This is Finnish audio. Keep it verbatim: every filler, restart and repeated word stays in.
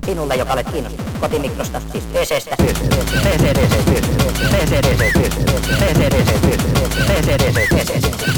Sinulle, joka olet kiinnostunut kotimikrosta, siis P C:stä, P C D C, P C D C, P C D C, P C D C, P C D C, P C D C, P C D C, P C D C.